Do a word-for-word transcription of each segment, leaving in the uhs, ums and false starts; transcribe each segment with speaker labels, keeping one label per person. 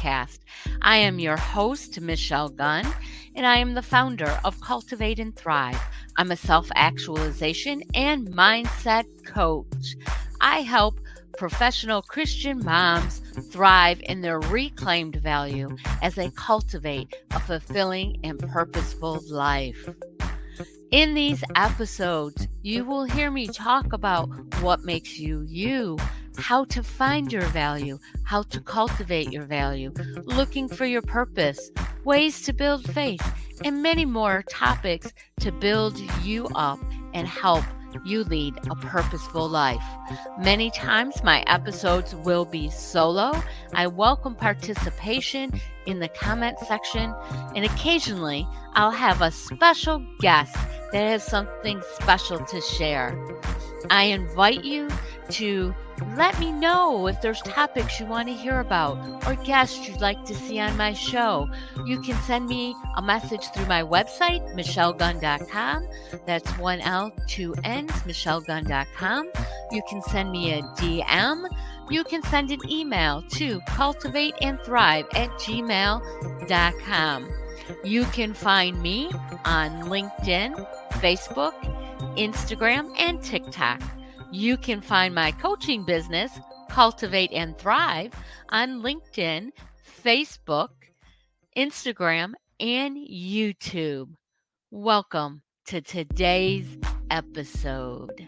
Speaker 1: podcast. I am your host, Michelle Gunn, and I am the founder of Cultivate and Thrive. I'm a self actualization and mindset coach. I help professional Christian moms thrive in their reclaimed value as they cultivate a fulfilling and purposeful life. In these episodes, you will hear me talk about what makes you you, how to find your value, how to cultivate your value, looking for your purpose, ways to build faith, and many more topics to build you up and help you lead a purposeful life. Many times my episodes will be solo. I welcome participation in the comment section, and occasionally I'll have a special guest that has something special to share. I invite you to let me know if there's topics you want to hear about or guests you'd like to see on my show. You can send me a message through my website, michelle gunn dot com. That's one L, two N's, michelle gunn dot com. You can send me a D M. You can send an email to cultivate and thrive at gmail dot com. You can find me on LinkedIn, Facebook, Instagram, and TikTok. You can find my coaching business, Cultivate and Thrive, on LinkedIn, Facebook, Instagram, and YouTube. Welcome to today's episode.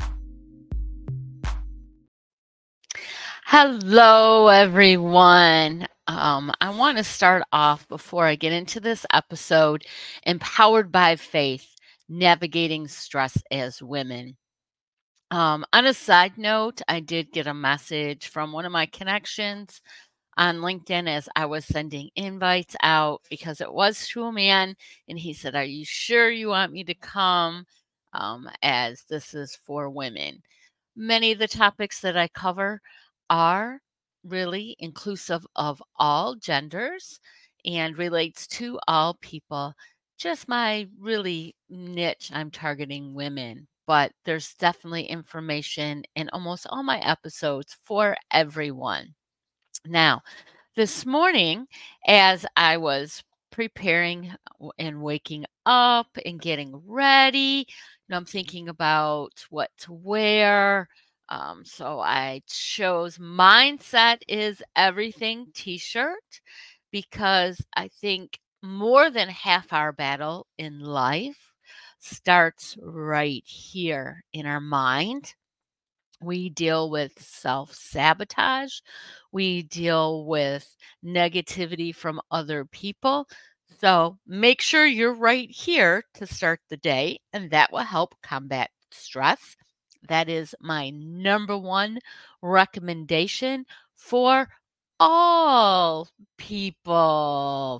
Speaker 1: Hello, everyone. Um, I want to start off before I get into this episode, Empowered by Faith, Navigating Stress as Women. Um, on a side note, I did get a message from one of my connections on LinkedIn as I was sending invites out because it was to a man, and he said, "Are you sure you want me to come um, as this is for women?" Many of the topics that I cover are really inclusive of all genders and relates to all people. Just my really niche, I'm targeting women, but there's definitely information in almost all my episodes for everyone. Now, this morning, as I was preparing and waking up and getting ready, you know, I'm thinking about what to wear. Um, so I chose Mindset is Everything t-shirt because I think more than half our battle in life starts right here in our mind. We deal with self-sabotage. We deal with negativity from other people. So make sure you're right here to start the day, and that will help combat stress. That is my number one recommendation for all people.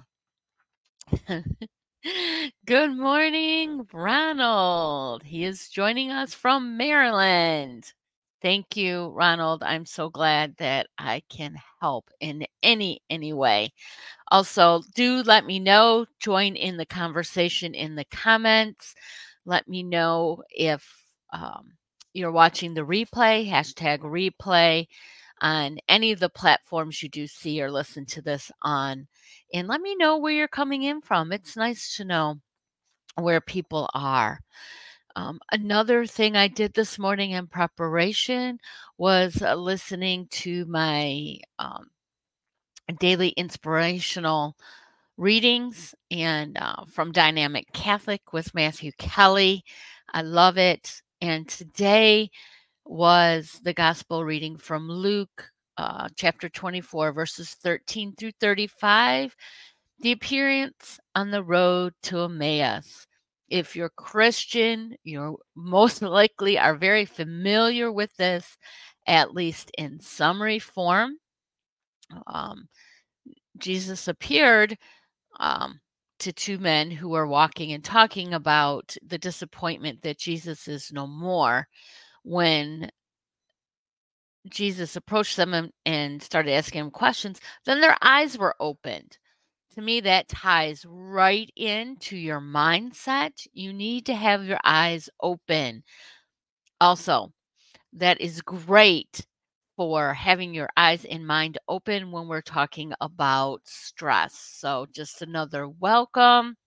Speaker 1: Good morning, Ronald. He is joining us from Maryland. Thank you, Ronald. I'm so glad that I can help in any any way. Also, do let me know, join in the conversation in the comments. Let me know if um, you're watching the replay, hashtag replay on any of the platforms you do see or listen to this on. And let me know where you're coming in from. It's nice to know where people are. Um, another thing I did this morning in preparation was uh, listening to my um, daily inspirational readings and uh, from Dynamic Catholic with Matthew Kelly. I love it. And today was the gospel reading from Luke uh, chapter twenty-four, verses thirteen through thirty-five, the appearance on the road to Emmaus. If you're Christian, you most likely are very familiar with this, at least in summary form. Um, Jesus appeared um, to two men who were walking and talking about the disappointment that Jesus is no more. When Jesus approached them and, and started asking them questions, then their eyes were opened. To me, that ties right into your mindset. You need to have your eyes open. Also, that is great for having your eyes and mind open when we're talking about stress. So, just another welcome,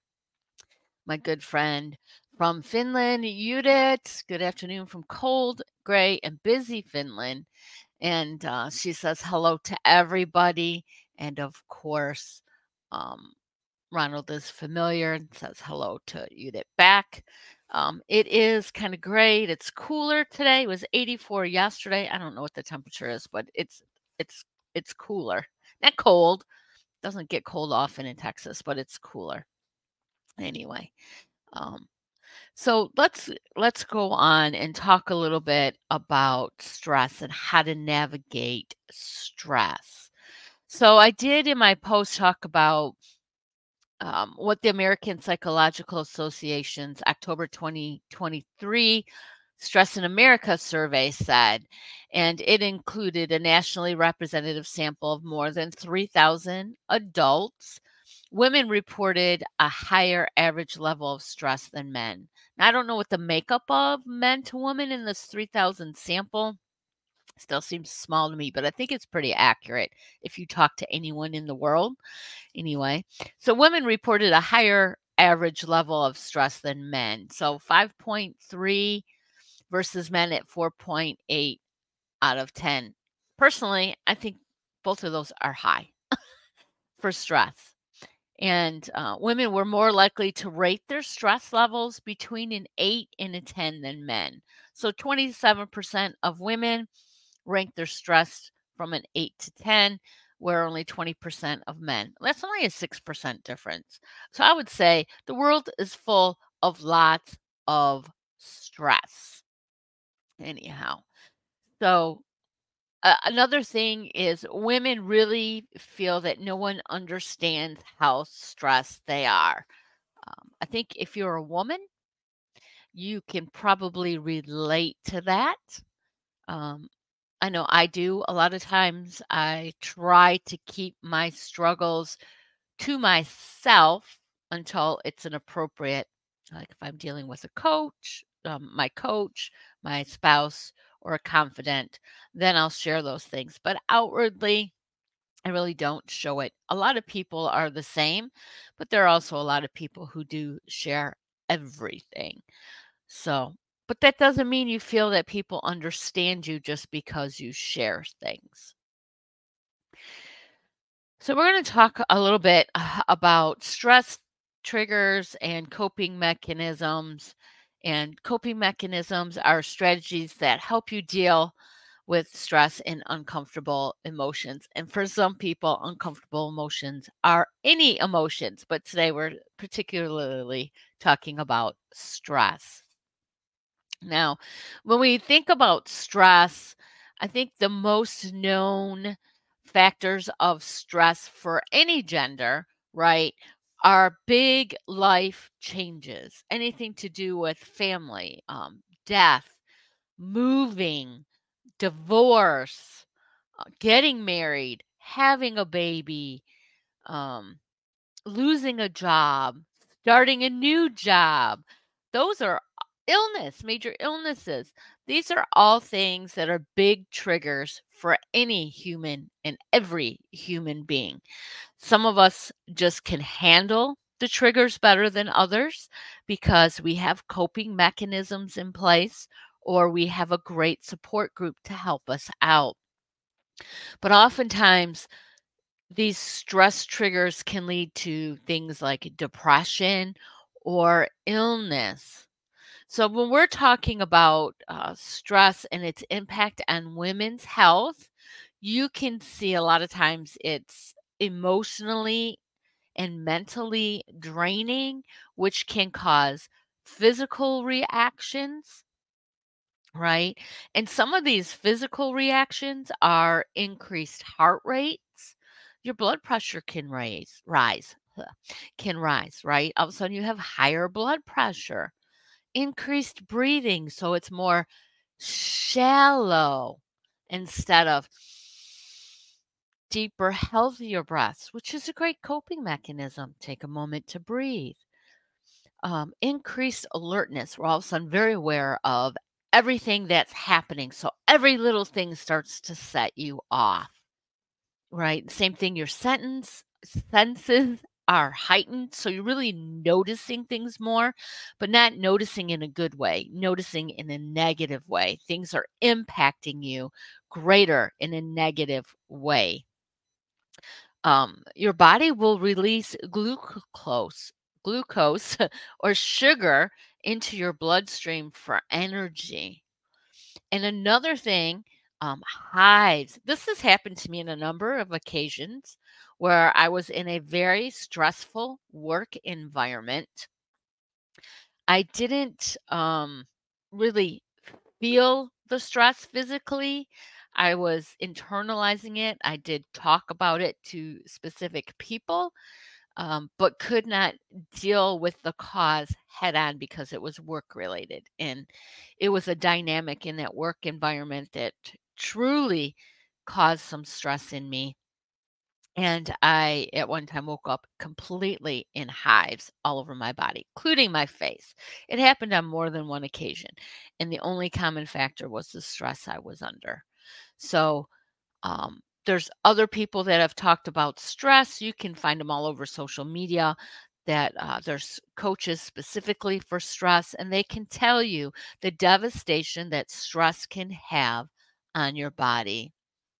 Speaker 1: my good friend from Finland, Judith. Good afternoon from cold, gray, and busy Finland. And uh, she says hello to everybody. And of course, um, Ronald is familiar and says hello to Judith back. Um, it is kind of great. It's cooler today. It was eighty-four yesterday. I don't know what the temperature is, but it's it's it's cooler. Not cold. Doesn't get cold often in Texas, but it's cooler. Anyway, um, so let's let's go on and talk a little bit about stress and how to navigate stress. So I did in my post talk about um, what the American Psychological Association's October twenty twenty-three Stress in America survey said, and it included a nationally representative sample of more than three thousand adults. Women reported a higher average level of stress than men. Now, I don't know what the makeup of men to women in this three thousand sample still seems small to me, but I think it's pretty accurate if you talk to anyone in the world. Anyway, so women reported a higher average level of stress than men. So five point three versus men at four point eight out of ten. Personally, I think both of those are high for stress. And uh, women were more likely to rate their stress levels between an eight and a ten than men. So twenty-seven percent of women ranked their stress from an eight to ten, where only twenty percent of men. That's only a six percent difference. So I would say the world is full of lots of stress. Anyhow, so uh, another thing is women really feel that no one understands how stressed they are. Um, I think if you're a woman, you can probably relate to that. Um, I know I do. A lot of times I try to keep my struggles to myself until it's an appropriate, like if I'm dealing with a coach, um, my coach, my spouse, or a confidant, then I'll share those things. But outwardly, I really don't show it. A lot of people are the same, but there are also a lot of people who do share everything. So, but that doesn't mean you feel that people understand you just because you share things. So, we're going to talk a little bit uh, about stress triggers and coping mechanisms. And coping mechanisms are strategies that help you deal with stress and uncomfortable emotions. And for some people, uncomfortable emotions are any emotions, but today we're particularly talking about stress. Now, when we think about stress, I think the most known factors of stress for any gender, right, are big life changes. Anything to do with family, um, death, moving, divorce, uh, getting married, having a baby, um, losing a job, starting a new job. Those are illness, major illnesses. These are all things that are big triggers for any human and every human being. Some of us just can handle the triggers better than others because we have coping mechanisms in place or we have a great support group to help us out. But oftentimes, these stress triggers can lead to things like depression or illness. So, when we're talking about uh, stress and its impact on women's health, you can see a lot of times it's emotionally and mentally draining, which can cause physical reactions, right? And some of these physical reactions are increased heart rates. Your blood pressure can raise, rise, can rise, right? All of a sudden you have higher blood pressure, increased breathing, so it's more shallow instead of deeper, healthier breaths, which is a great coping mechanism. Take a moment to breathe. Um, increased alertness. We're all of a sudden very aware of everything that's happening. So every little thing starts to set you off, right? Same thing, your sentence senses are heightened, so you're really noticing things more, but not noticing in a good way, noticing in a negative way. Things are impacting you greater in a negative way. Um, your body will release glucose, glucose or sugar into your bloodstream for energy. And another thing, um, hives. This has happened to me in a number of occasions where I was in a very stressful work environment. I didn't um, really feel the stress physically. I was internalizing it. I did talk about it to specific people, um, but could not deal with the cause head on because it was work related. And it was a dynamic in that work environment that truly caused some stress in me. And I, at one time, woke up completely in hives all over my body, including my face. It happened on more than one occasion. And the only common factor was the stress I was under. So, um, there's other people that have talked about stress. You can find them all over social media. That uh, there's coaches specifically for stress, and they can tell you the devastation that stress can have on your body.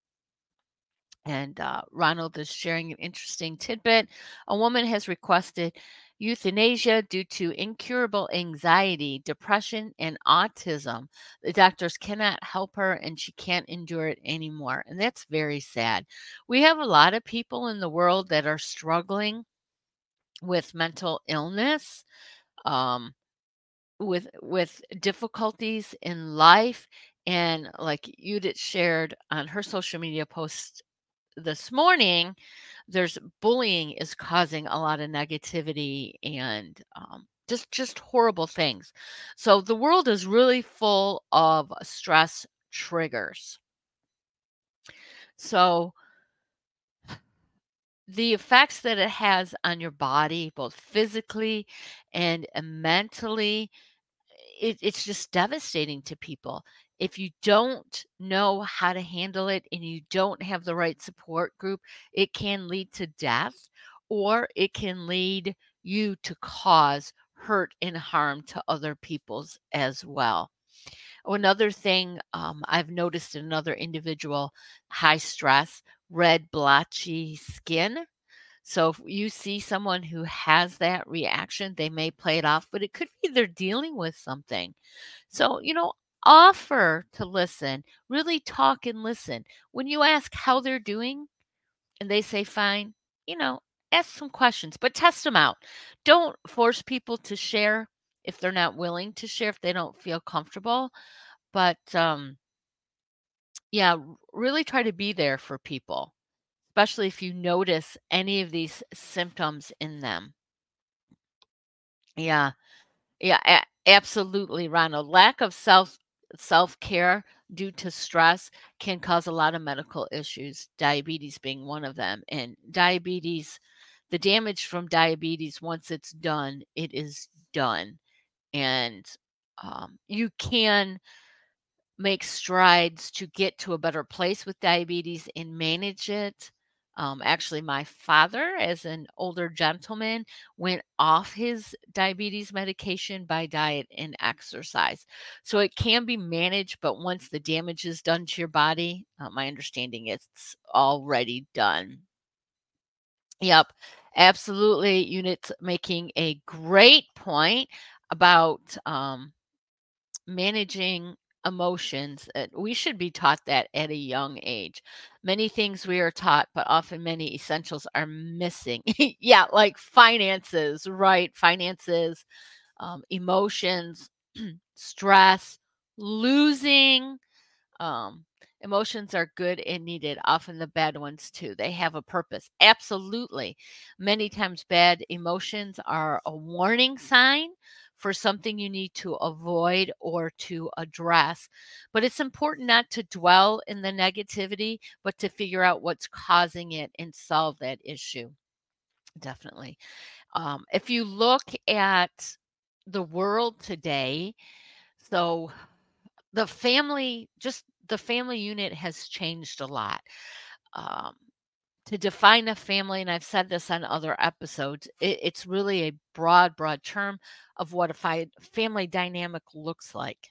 Speaker 1: And uh, Ronald is sharing an interesting tidbit. A woman has requested euthanasia due to incurable anxiety, depression, and autism. The doctors cannot help her and she can't endure it anymore. And that's very sad. We have a lot of people in the world that are struggling with mental illness, um, with with difficulties in life. And like Judith shared on her social media post this morning, there's bullying is causing a lot of negativity and um, just just horrible things. So the world is really full of stress triggers. So the effects that it has on your body, both physically and uh, mentally, it, it's just devastating to people. If you don't know how to handle it and you don't have the right support group, it can lead to death or it can lead you to cause hurt and harm to other people's as well. Oh, another thing um, I've noticed in another individual, high stress, red blotchy skin. So if you see someone who has that reaction, they may play it off, but it could be they're dealing with something. So, you know, offer to listen, really talk and listen. When you ask how they're doing and they say fine, you know, ask some questions, but test them out. Don't force people to share if they're not willing to share, if they don't feel comfortable. But um, yeah, r- really try to be there for people, especially if you notice any of these symptoms in them. Yeah. Yeah, a- absolutely, Ronald. Lack of self self care due to stress can cause a lot of medical issues, diabetes being one of them. And diabetes, the damage from diabetes, once it's done, it is done. And um, you can make strides to get to a better place with diabetes and manage it. Um, actually, my father, as an older gentleman, went off his diabetes medication by diet and exercise. So it can be managed, but once the damage is done to your body, uh, my understanding is it's already done. Yep, absolutely. Unit's making a great point about um, managing emotions. Uh, we should be taught that at a young age. Many things we are taught, but often many essentials are missing. Yeah, like finances, right? Finances, um, emotions, stress, losing, um, emotions are good and needed, often the bad ones too. They have a purpose. Absolutely. Many times, bad emotions are a warning sign for something you need to avoid or to address. But it's important not to dwell in the negativity, but to figure out what's causing it and solve that issue. Definitely. Um, if you look at the world today, so the family, just the family unit has changed a lot. Um, to define a family, and I've said this on other episodes, it, it's really a broad, broad term of what a fi- family dynamic looks like.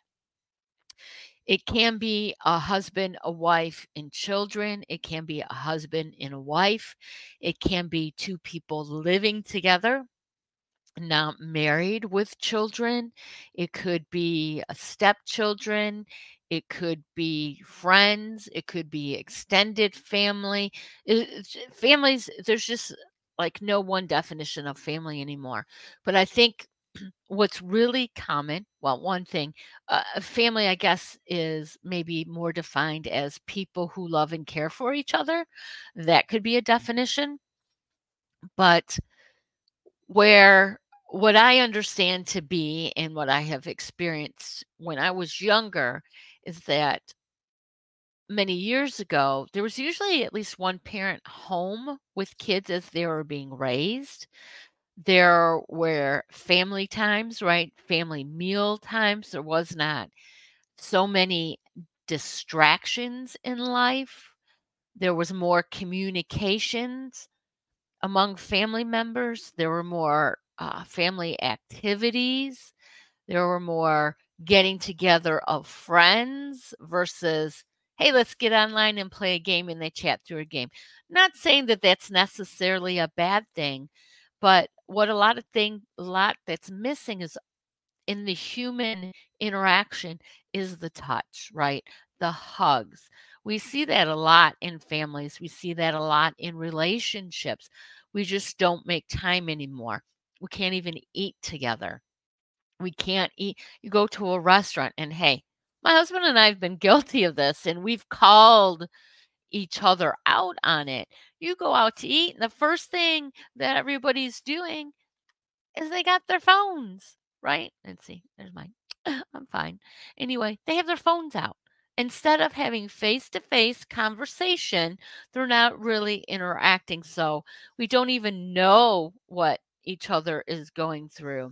Speaker 1: It can be a husband, a wife, and children. It can be a husband and a wife. It can be two people living together, not married with children. It could be a stepchildren. It could be friends. It could be extended family. It- it's- families, there's just like no one definition of family anymore. But I think what's really common, well, one thing, uh, a family, I guess, is maybe more defined as people who love and care for each other. That could be a definition. But where what I understand to be and what I have experienced when I was younger is that many years ago, there was usually at least one parent home with kids as they were being raised. There were family times, right? Family meal times. There was not so many distractions in life. There was more communications among family members. There were more uh, family activities. There were more getting together of friends versus, hey, let's get online and play a game and they chat through a game. Not saying that that's necessarily a bad thing, but what a lot of thing, a lot that's missing is in the human interaction is the touch, right? The hugs. We see that a lot in families. We see that a lot in relationships. We just don't make time anymore. We can't even eat together. We can't eat. You go to a restaurant and hey, my husband and I have been guilty of this and we've called each other out on it. You go out to eat and the first thing that everybody's doing is they got their phones, right? Let's see. There's mine. I'm fine. Anyway, they have their phones out. Instead of having face to face conversation, they're not really interacting. So we don't even know what each other is going through.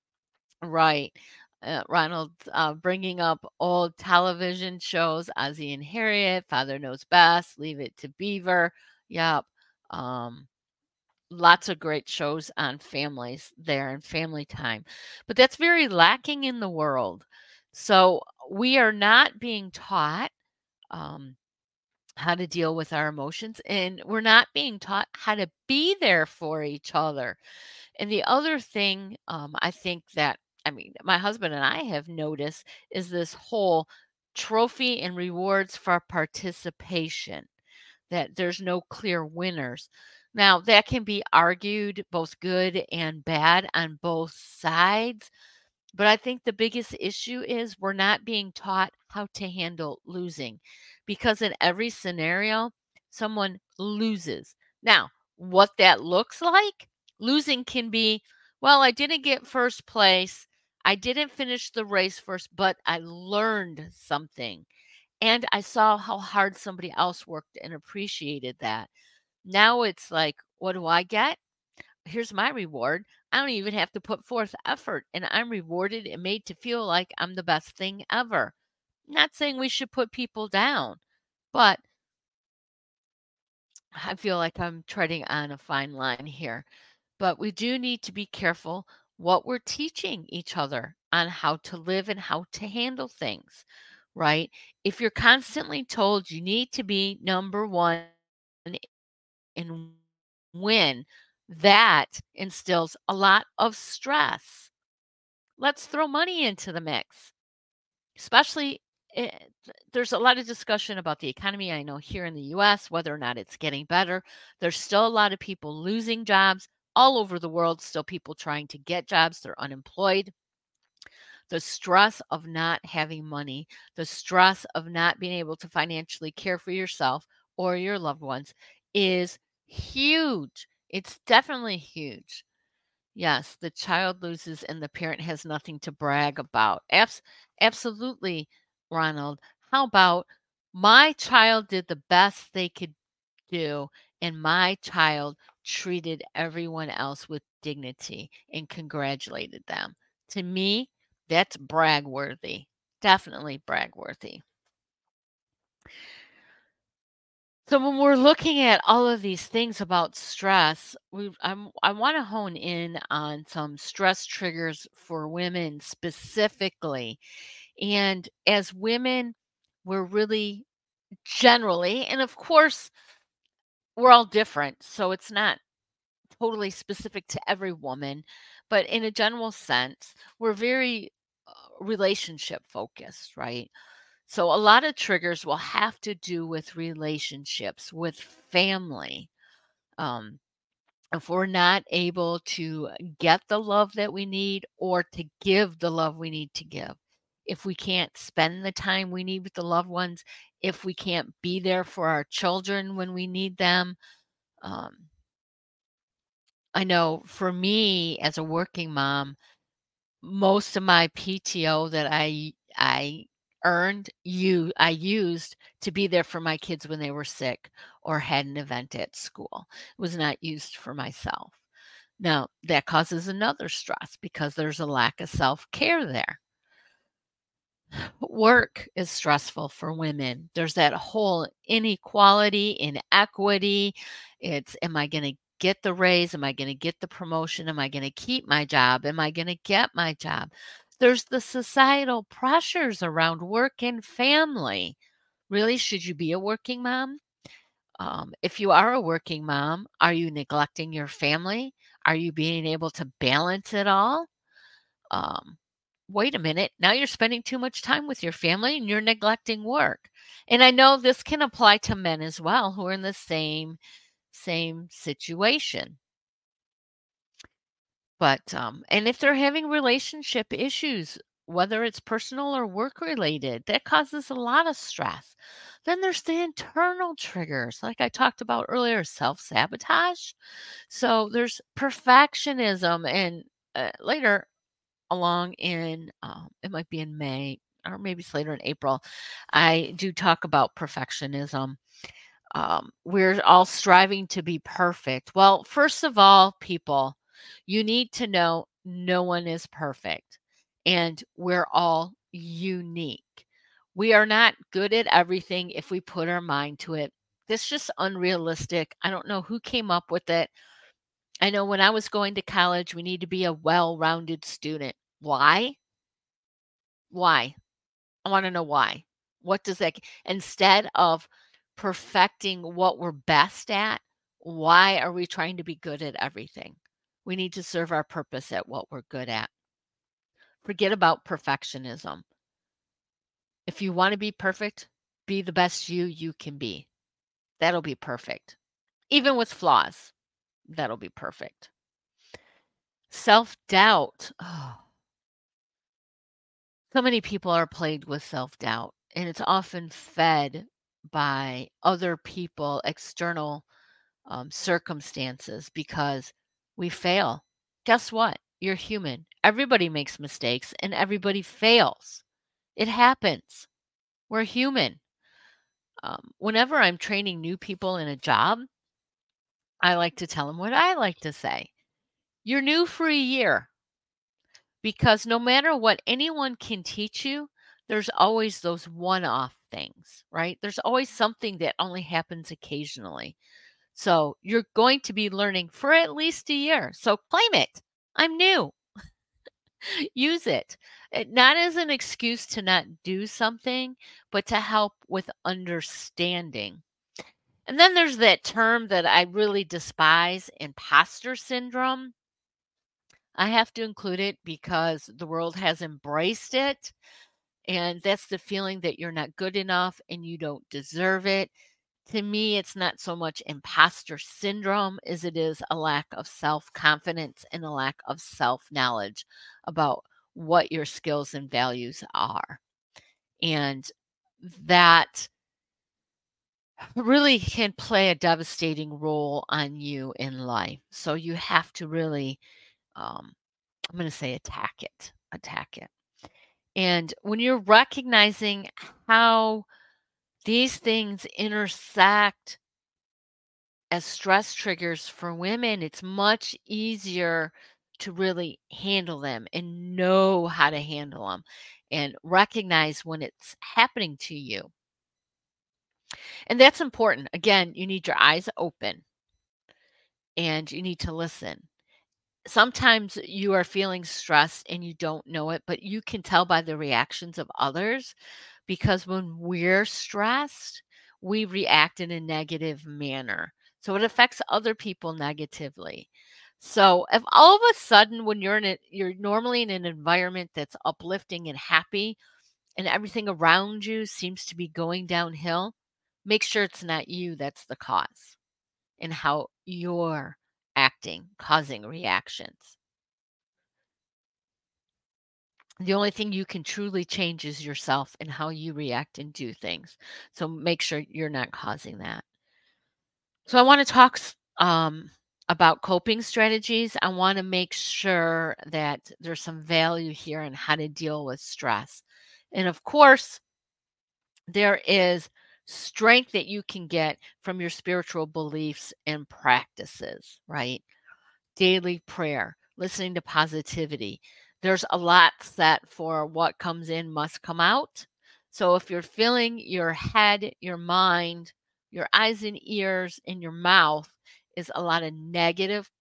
Speaker 1: Right. Uh, Ronald uh, bringing up old television shows, Ozzie and Harriet, Father Knows Best, Leave It to Beaver. Yep. Um, lots of great shows on families there and family time. But that's very lacking in the world. So we are not being taught um, how to deal with our emotions, and we're not being taught how to be there for each other. And the other thing um, I think that, I mean, my husband and I have noticed is this whole trophy and rewards for participation, that there's no clear winners. Now, that can be argued both good and bad on both sides, but I think the biggest issue is we're not being taught how to handle losing because in every scenario, someone loses. Now, what that looks like, losing can be, well, I didn't get first place. I didn't finish the race first, but I learned something. And I saw how hard somebody else worked and appreciated that. Now it's like, what do I get? Here's my reward. I don't even have to put forth effort, and I'm rewarded and made to feel like I'm the best thing ever. Not saying we should put people down, but I feel like I'm treading on a fine line here. But we do need to be careful what we're teaching each other on how to live and how to handle things, right? If you're constantly told you need to be number one and win, that instills a lot of stress. Let's throw money into the mix, especially. eh, There's a lot of discussion about the economy. I know here in the U S, whether or not it's getting better. There's still a lot of people losing jobs all over the world, still people trying to get jobs. They're unemployed. The stress of not having money, the stress of not being able to financially care for yourself or your loved ones is huge. It's definitely huge. Yes, the child loses and the parent has nothing to brag about. Abs- absolutely, Ronald. How about my child did the best they could do, and my child treated everyone else with dignity and congratulated them? To me, that's brag worthy. Definitely brag worthy. So when we're looking at all of these things about stress, we I'm, I want to hone in on some stress triggers for women specifically. And as women, we're really generally, and of course, we're all different. So it's not totally specific to every woman, but in a general sense, we're very uh, relationship focused, right? So a lot of triggers will have to do with relationships, with family. Um, if we're not able to get the love that we need or to give the love we need to give, if we can't spend the time we need with the loved ones, if we can't be there for our children when we need them, um, I know for me as a working mom, most of my P T O that I I earned, you I used to be there for my kids when they were sick or had an event at school. It was not used for myself. Now, that causes another stress because there's a lack of self-care there. Work is stressful for women. There's that whole inequality, inequity. It's, am I going to get the raise? Am I going to get the promotion? Am I going to keep my job? Am I going to get my job? There's the societal pressures around work and family. Really, should you be a working mom? Um, if you are a working mom, are you neglecting your family? Are you being able to balance it all? Um, Wait a minute, now you're spending too much time with your family and you're neglecting work. And I know this can apply to men as well who are in the same same situation. But um and if they're having relationship issues, whether it's personal or work related, that causes a lot of stress. Then there's the internal triggers, like I talked about earlier, self-sabotage. So there's perfectionism and uh, later along in, um, it might be in May or maybe it's later in April, I do talk about perfectionism. Um, we're all striving to be perfect. Well, first of all, people, you need to know no one is perfect and we're all unique. We are not good at everything if we put our mind to it. That's just unrealistic. I don't know who came up with it. I know when I was going to college, we need to be a well rounded student. Why? Why? I wanna know why. What does that instead of perfecting what we're best at, why are we trying to be good at everything? We need to serve our purpose at what we're good at. Forget about perfectionism. If you wanna be perfect, be the best you you can be. That'll be perfect. Even with flaws, that'll be perfect. Self-doubt. Oh, so many people are plagued with self-doubt, and it's often fed by other people, external um, circumstances, because we fail. Guess what? You're human. Everybody makes mistakes and everybody fails. It happens. We're human. Um, whenever I'm training new people in a job, I like to tell them what I like to say. You're new for a year. Because no matter what anyone can teach you, there's always those one-off things, right? There's always something that only happens occasionally. So you're going to be learning for at least a year. So claim it. I'm new. Use it. Uh, Not as an excuse to not do something, but to help with understanding. And then there's that term that I really despise, imposter syndrome. I have to include it because the world has embraced it. And that's the feeling that you're not good enough and you don't deserve it. To me, it's not so much imposter syndrome as it is a lack of self confidence and a lack of self knowledge about what your skills and values are. And that really can play a devastating role on you in life. So you have to really, um, I'm going to say, attack it, attack it. And when you're recognizing how these things intersect as stress triggers for women, it's much easier to really handle them and know how to handle them and recognize when it's happening to you. And that's important. Again, you need your eyes open and you need to listen. Sometimes you are feeling stressed and you don't know it, but you can tell by the reactions of others because when we're stressed, we react in a negative manner. So it affects other people negatively. So if all of a sudden when you're in it, you're normally in an environment that's uplifting and happy and everything around you seems to be going downhill, make sure it's not you that's the cause and how you're acting, causing reactions. The only thing you can truly change is yourself and how you react and do things. So make sure you're not causing that. So I want to talk s- um, about coping strategies. I want to make sure that there's some value here on how to deal with stress. And of course, there is strength that you can get from your spiritual beliefs and practices, right? Daily prayer, listening to positivity. There's a lot set for what comes in must come out. So if you're filling your head, your mind, your eyes and ears, and your mouth is a lot of negative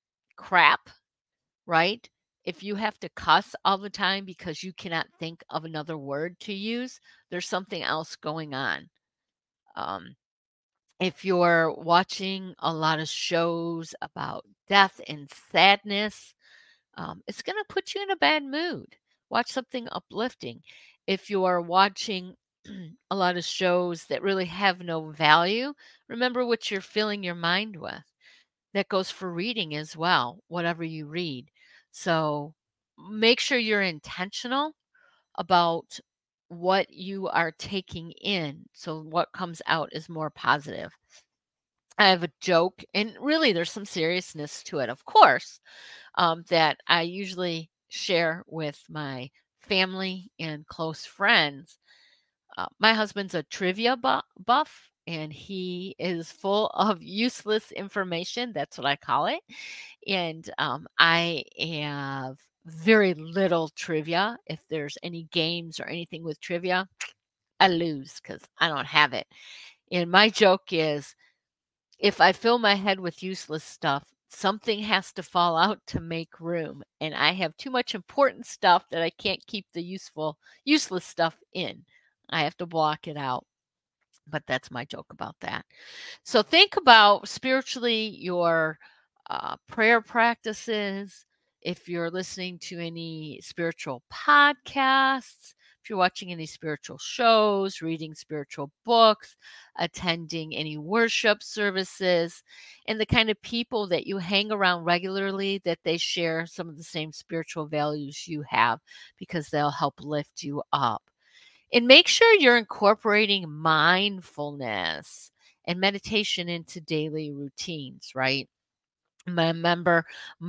Speaker 1: crap, right? If you have to cuss all the time because you cannot think of another word to use, there's something else going on. Um, if you're watching a lot of shows about death and sadness, um, it's going to put you in a bad mood. Watch something uplifting. If you are watching a lot of shows that really have no value, remember what you're filling your mind with. That goes for reading as well, whatever you read. So make sure you're intentional about what you are taking in. So what comes out is more positive. I have a joke, and really there's some seriousness to it, of course, um, that I usually share with my family and close friends. Uh, my husband's a trivia bu- buff, and he is full of useless information. That's what I call it. And um, I have very little trivia. If there's any games or anything with trivia, I lose because I don't have it. And my joke is if I fill my head with useless stuff, something has to fall out to make room. And I have too much important stuff that I can't keep the useful, useless stuff in. I have to block it out. But that's my joke about that. So think about spiritually your uh, prayer practices. If you're listening to any spiritual podcasts, if you're watching any spiritual shows, reading spiritual books, attending any worship services, and the kind of people that you hang around regularly that they share some of the same spiritual values you have because they'll help lift you up. And make sure you're incorporating mindfulness and meditation into daily routines, right? Remember,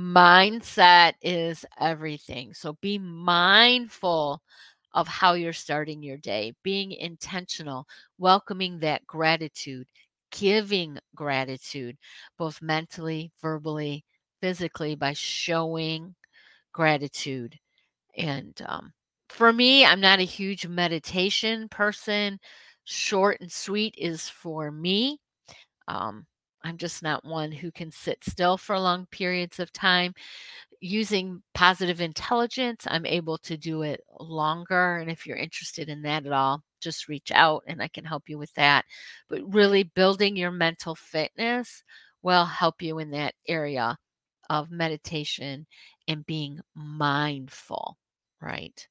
Speaker 1: mindset is everything. So be mindful of how you're starting your day, being intentional, welcoming that gratitude, giving gratitude, both mentally, verbally, physically, by showing gratitude. And um, for me, I'm not a huge meditation person. Short and sweet is for me. Um, I'm just not one who can sit still for long periods of time. Using positive intelligence, I'm able to do it longer. And if you're interested in that at all, just reach out and I can help you with that. But really, building your mental fitness will help you in that area of meditation and being mindful, right?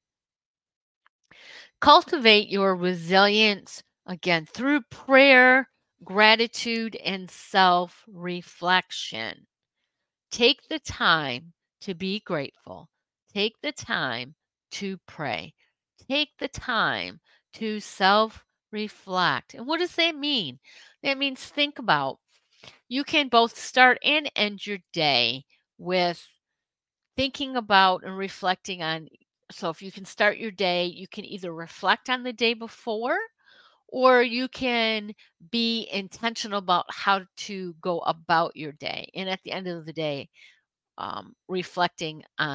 Speaker 1: Cultivate your resilience again through prayer, gratitude, and self reflection. Take the time to be grateful. Take the time to pray. Take the time to self reflect. And what does that mean? That means think about you can both start and end your day with thinking about and reflecting on. So, if you can start your day, you can either reflect on the day before or you can be intentional about how to go about your day. And at the end of the day, um, reflecting on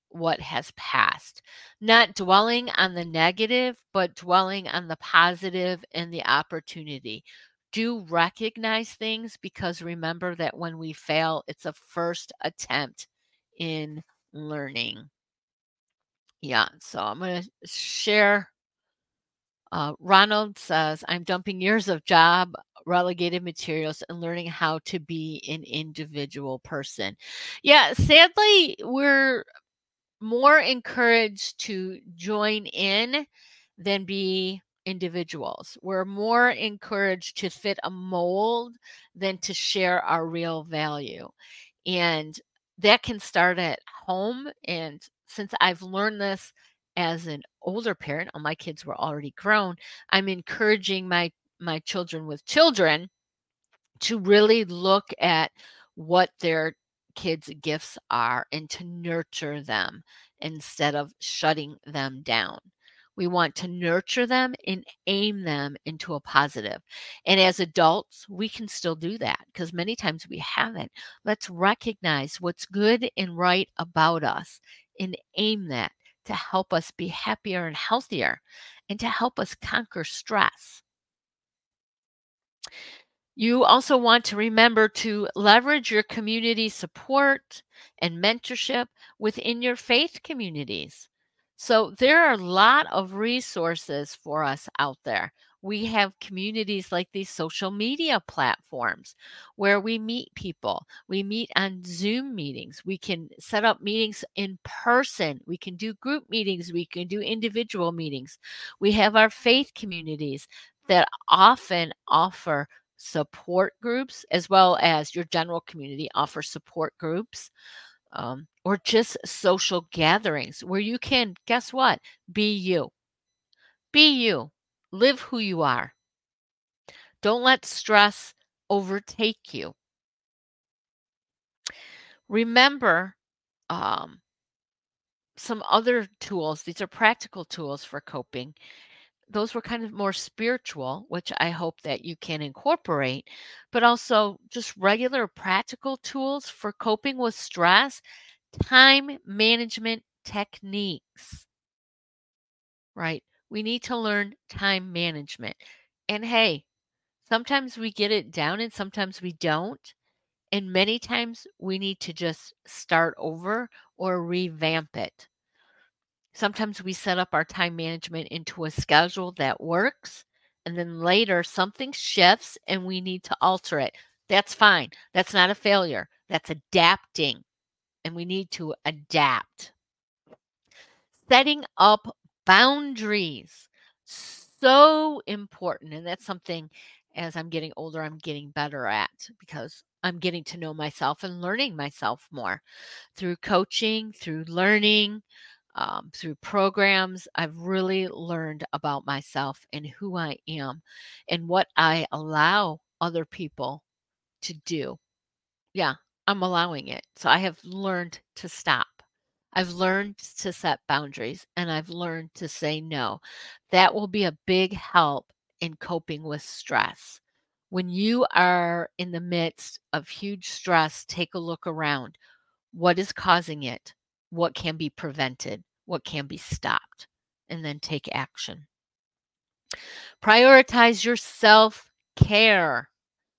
Speaker 1: what has passed. Not dwelling on the negative, but dwelling on the positive and the opportunity. Do recognize things, because remember that when we fail, it's a first attempt in learning. Yeah, so I'm going to share. Uh, Ronald says, I'm dumping years of job relegated materials and learning how to be an individual person. Yeah, sadly, we're more encouraged to join in than be individuals. We're more encouraged to fit a mold than to share our real value. And that can start at home. And since I've learned this as an older parent, all my kids were already grown, I'm encouraging my my children with children to really look at what their kids' gifts are and to nurture them instead of shutting them down. We want to nurture them and aim them into a positive. And as adults, we can still do that because many times we haven't. Let's recognize what's good and right about us and aim that to help us be happier and healthier and to help us conquer stress. You also want to remember to leverage your community support and mentorship within your faith communities. So, there are a lot of resources for us out there. We have communities like these social media platforms where we meet people. We meet on Zoom meetings. We can set up meetings in person. We can do group meetings. We can do individual meetings. We have our faith communities that often offer support groups, as well as your general community offer support groups, um, or just social gatherings where you can, guess what? Be you. Be you. Live who you are. Don't let stress overtake you. Remember um, some other tools. These are practical tools for coping. Those were kind of more spiritual, which I hope that you can incorporate, but also just regular practical tools for coping with stress, time management techniques, right? We need to learn time management. And hey, sometimes we get it down and sometimes we don't. And many times we need to just start over or revamp it. Sometimes we set up our time management into a schedule that works, and then later something shifts and we need to alter it. That's fine. That's not a failure. That's adapting, and we need to adapt. Setting up boundaries. So important. And that's something as I'm getting older, I'm getting better at because I'm getting to know myself and learning myself more through coaching, through learning, um, through programs. I've really learned about myself and who I am and what I allow other people to do. Yeah, I'm allowing it. So I have learned to stop. I've learned to set boundaries and I've learned to say no. That will be a big help in coping with stress. When you are in the midst of huge stress, take a look around. What is causing it? What can be prevented? What can be stopped? And then take action. Prioritize your self care.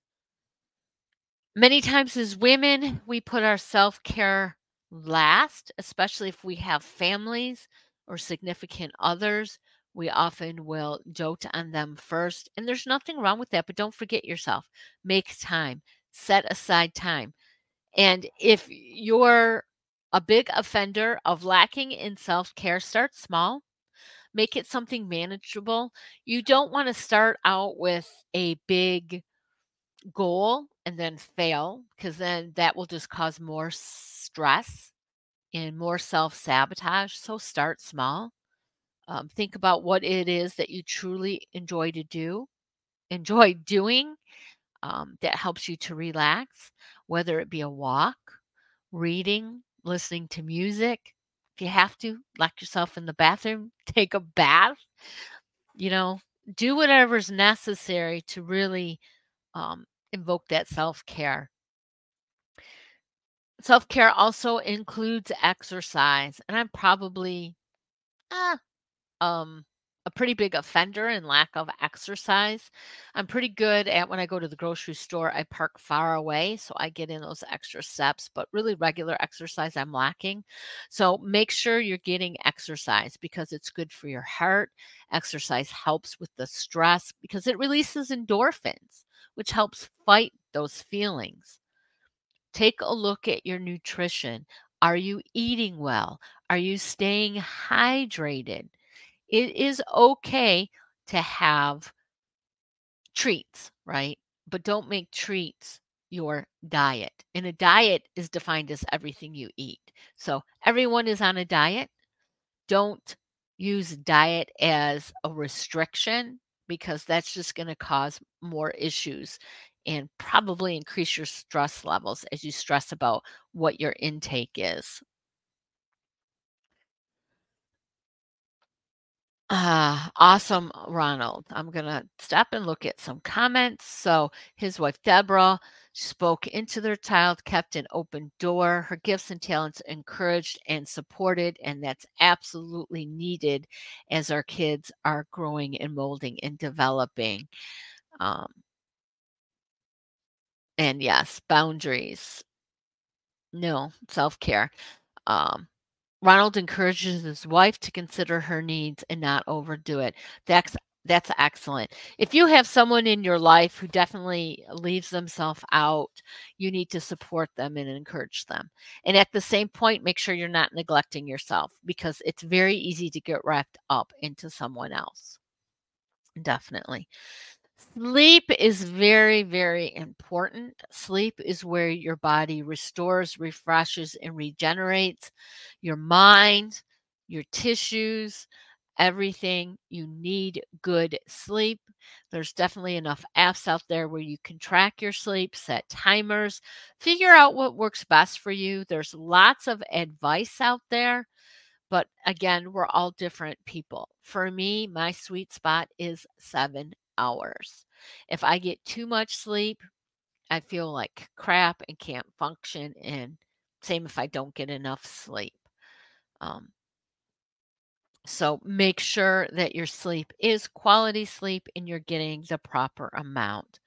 Speaker 1: Many times as women, we put our self care last, especially if we have families or significant others. We often will dote on them first. And there's nothing wrong with that, but don't forget yourself. Make time, set aside time. And if you're a big offender of lacking in self care, start small, make it something manageable. You don't want to start out with a big goal and then fail because then that will just cause more stress and more self sabotage. So start small. Um, think about what it is that you truly enjoy to do, enjoy doing, um, that helps you to relax, whether it be a walk, reading, listening to music. If you have to, lock yourself in the bathroom, take a bath, you know, do whatever's necessary to really um, invoke that self care. Self-care also includes exercise, and I'm probably, ah, um, a pretty big offender in lack of exercise. I'm pretty good at when I go to the grocery store, I park far away, so I get in those extra steps, but really regular exercise I'm lacking. So make sure you're getting exercise because it's good for your heart. Exercise helps with the stress because it releases endorphins, which helps fight those feelings. Take a look at your nutrition. Are you eating well? Are you staying hydrated? It is okay to have treats, right? But don't make treats your diet. And a diet is defined as everything you eat. So everyone is on a diet. Don't use diet as a restriction because that's just going to cause more issues and probably increase your stress levels as you stress about what your intake is. Ah, awesome, Ronald. I'm going to stop and look at some comments. So, his wife Deborah spoke into their child, kept an open door. Her gifts and talents encouraged and supported, and that's absolutely needed as our kids are growing and molding and developing. Um, and yes, boundaries. No, self care. Um, Ronald encourages his wife to consider her needs and not overdo it. That's that's excellent. If you have someone in your life who definitely leaves themselves out, you need to support them and encourage them. And at the same point, make sure you're not neglecting yourself because it's very easy to get wrapped up into someone else. Definitely. Sleep is very, very important. Sleep is where your body restores, refreshes, and regenerates your mind, your tissues, everything. You need good sleep. There's definitely enough apps out there where you can track your sleep, set timers, figure out what works best for you. There's lots of advice out there. But again, we're all different people. For me, my sweet spot is seven hours. If I get too much sleep, I feel like crap and can't function. And same if I don't get enough sleep. Um, so make sure that your sleep is quality sleep and you're getting the proper amount.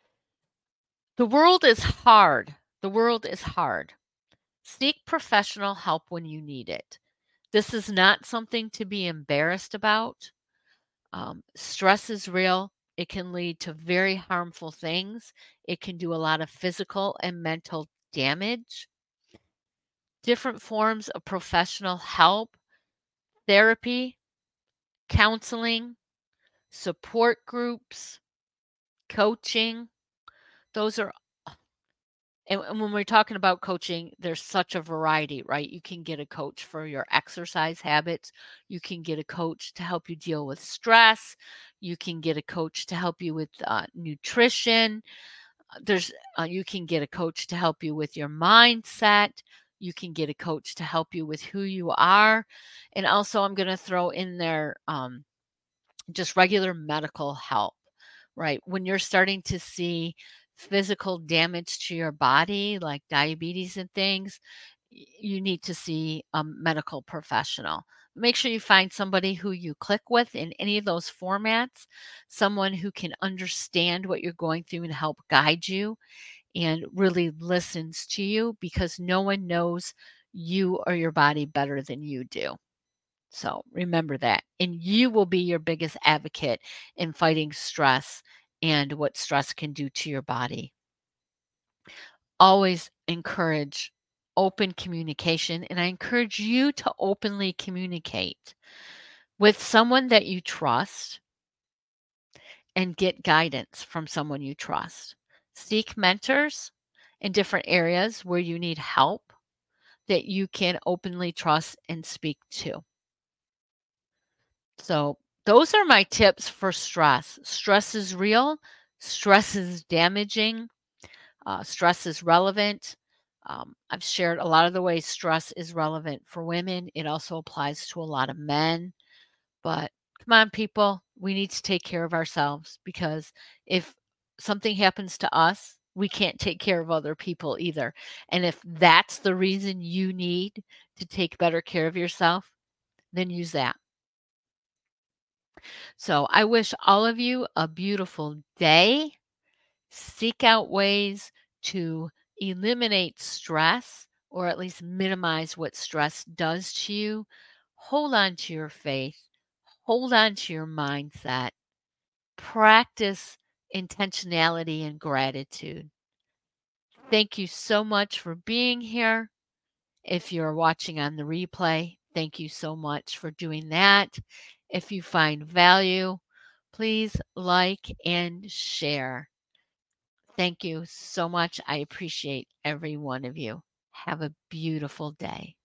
Speaker 1: The world is hard. The world is hard. Seek professional help when you need it. This is not something to be embarrassed about. Um, stress is real. It can lead to very harmful things. It can do a lot of physical and mental damage. Different forms of professional help, therapy, counseling, support groups, coaching, those are and, and when we're talking about coaching, there's such a variety, right? You can get a coach for your exercise habits. You can get a coach to help you deal with stress. You can get a coach to help you with uh, nutrition. Uh, There's uh, you can get a coach to help you with your mindset. You can get a coach to help you with who you are. And also, I'm going to throw in there um, just regular medical help, right? When you're starting to see physical damage to your body, like diabetes and things, y- you need to see a medical professional. Make sure you find somebody who you click with in any of those formats, someone who can understand what you're going through and help guide you and really listens to you because no one knows you or your body better than you do. So remember that. And you will be your biggest advocate in fighting stress and what stress can do to your body. Always encourage open communication. And I encourage you to openly communicate with someone that you trust and get guidance from someone you trust. Seek mentors in different areas where you need help that you can openly trust and speak to. So, those are my tips for stress. Stress is real, stress is damaging, uh, stress is relevant. Um, I've shared a lot of the ways stress is relevant for women. It also applies to a lot of men. But come on, people, we need to take care of ourselves because if something happens to us, we can't take care of other people either. And if that's the reason you need to take better care of yourself, then use that. So I wish all of you a beautiful day. Seek out ways to eliminate stress or at least minimize what stress does to you. Hold on to your faith. Hold on to your mindset. Practice intentionality and gratitude. Thank you so much for being here. If you're watching on the replay, thank you so much for doing that. If you find value, please like and share. Thank you so much. I appreciate every one of you. Have a beautiful day.